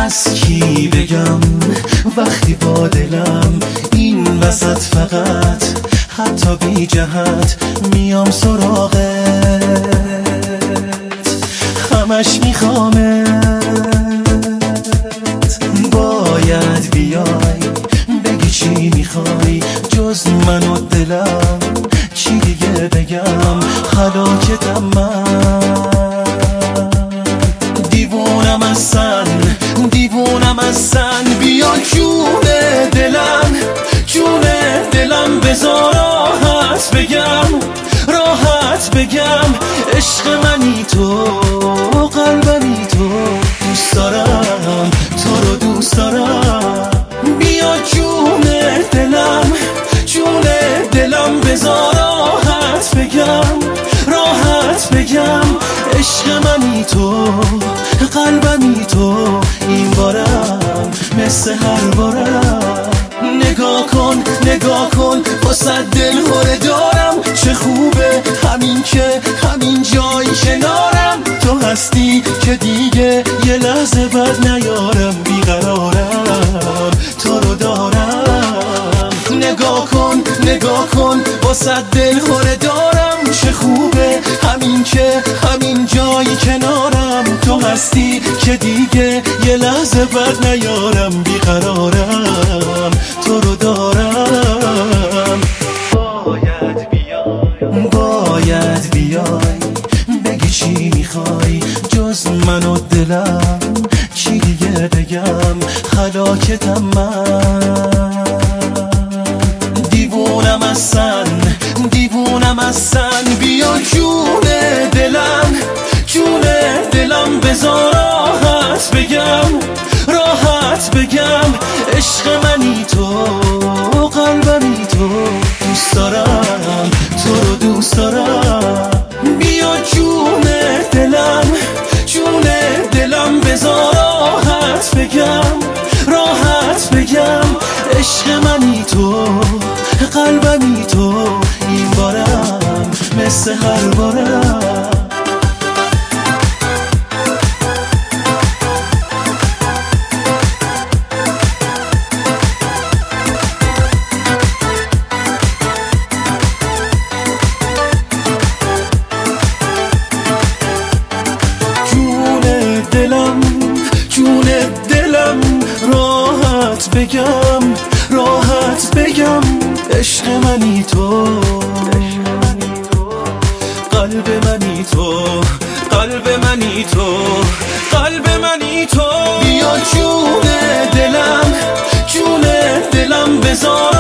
از کی بگم وقتی با دلم این وسط فقط حتی بی جهت میام سراغت، همش میخوامت. باید بیای بگی چی میخوای جز من و دلم، چی دیگه بگم هلاکتم من. دیوونم ازن بیا جون دلم بذار راحت بگم عشق منی تو قلبمی تو، دوست دارم تو رو دوست دارم. بیا جون دلم بذار راحت بگم عشق منی تو قلبمی تو، این بارم مثل هر بارم. نگاه کن واسه دل خوره دارم، چه خوبه همین جای کنارم. تو هستی که دیگه یه لحظه بد نیارم، بیقرارم تو رو دارم. نگاه کن واسه دل خوره دارم، چه خوبه همین جای کنارم. تو هستی که دیگه یه لحظه بد نیارم، بیقرارم تو رو دارم. باید بیای بگی چی میخوای جز من و دلم، چی دیگه بگم هلاکتم من. دیوونم ازن بیا جون دلم بذار راحت بگم عشق منی تو قلبمی تو، دوست دارم تو رو دوست دارم. بیا جون دلم بذار راحت بگم عشق منی تو قلبمی تو، این بارم مثل هر بارم. جون دلم راحت بگم عشق منی تو قلب منی تو. بیا جون دلم بذار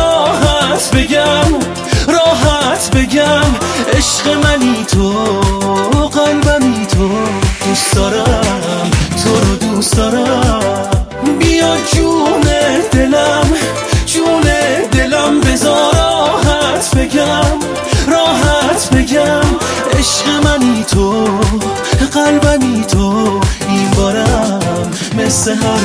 راحت بگم عشق منی تو قلبمی تو، دوست دارم تو رو دوست دارم. بیا جون دلم بذار راحت بگم عشق منی تو قلبمی تو، این بارم مثل هر